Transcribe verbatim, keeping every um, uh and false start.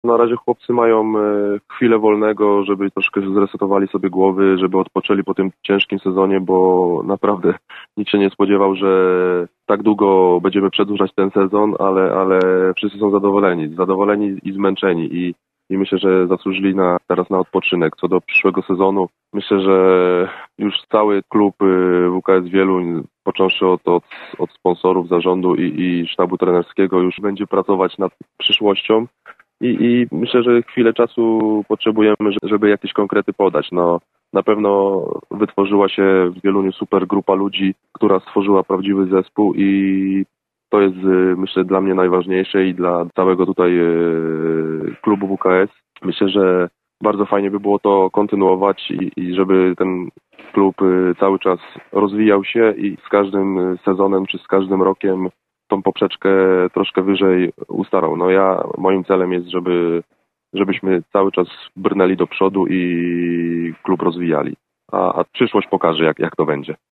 Na razie chłopcy mają e, chwilę wolnego, żeby troszkę zresetowali sobie głowy, żeby odpoczęli po tym ciężkim sezonie, bo naprawdę nikt się nie spodziewał, że tak długo będziemy przedłużać ten sezon, ale, ale wszyscy są zadowoleni, zadowoleni i zmęczeni i, i myślę, że zasłużyli na, teraz na odpoczynek. Co do przyszłego sezonu, myślę, że już cały klub e, W K S Wieluń, począwszy od, od, od sponsorów, zarządu i, i sztabu trenerskiego, już będzie pracować nad przyszłością. I, I myślę, że chwilę czasu potrzebujemy, żeby jakieś konkrety podać. No, na pewno wytworzyła się w Wieluniu super grupa ludzi, która stworzyła prawdziwy zespół i to jest, myślę, dla mnie najważniejsze i dla całego tutaj klubu W K S. Myślę, że bardzo fajnie by było to kontynuować i, i żeby ten klub cały czas rozwijał się i z każdym sezonem czy z każdym rokiem tą poprzeczkę troszkę wyżej ustarał. No ja, moim celem jest, żeby, żebyśmy cały czas brnęli do przodu i klub rozwijali. A, a przyszłość pokaże, jak, jak to będzie.